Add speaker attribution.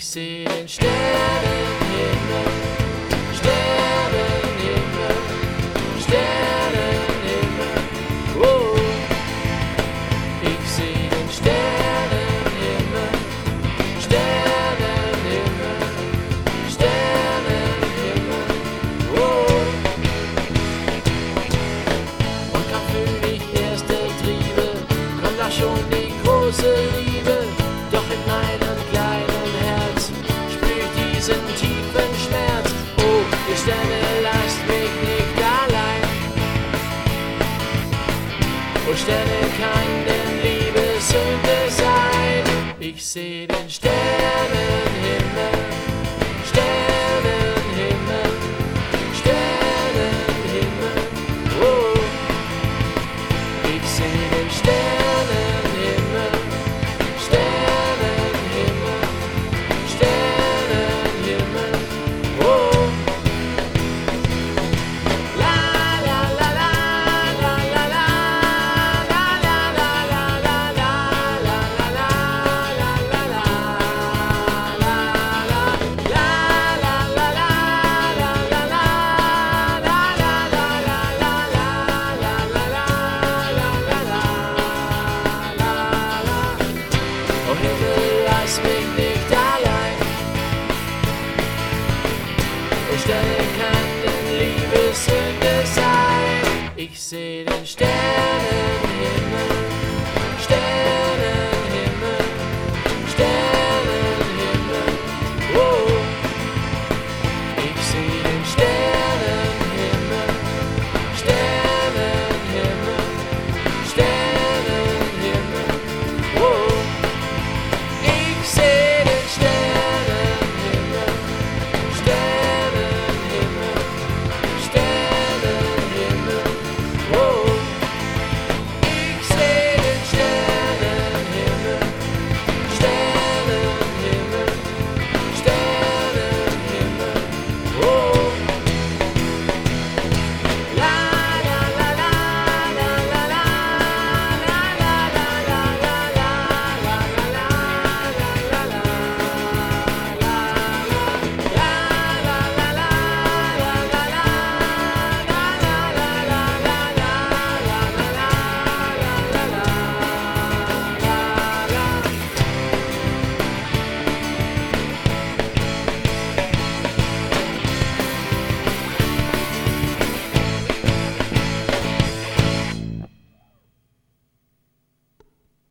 Speaker 1: seh den Sternenhimmel, Sternenhimmel, Sternenhimmel, oh. Ich seh den Sternenhimmel, Sternenhimmel, Sternenhimmel, oh. Und kaum fühl ich erste Triebe, kommt da schon die große Liebe, doch in meinem kleinen Herz spür ich diesen tiefen Schmerz. Oh, ihr Sterne, lasst mich nicht allein. Oh, Sterne, kann denn Liebe Sünde sein? Ich seh den Sternenhimmel, Sternenhimmel, Sternenhimmel, oh. Ich seh den Sternenhimmel, Sternenhimmel, Sternenhimmel, oh. La la la la la la la la la la la la la la la la la la Oh Himmel, lass mich nicht allein. Oh Sterne, kann denn Liebe Sünde sein? Ich seh den Stern.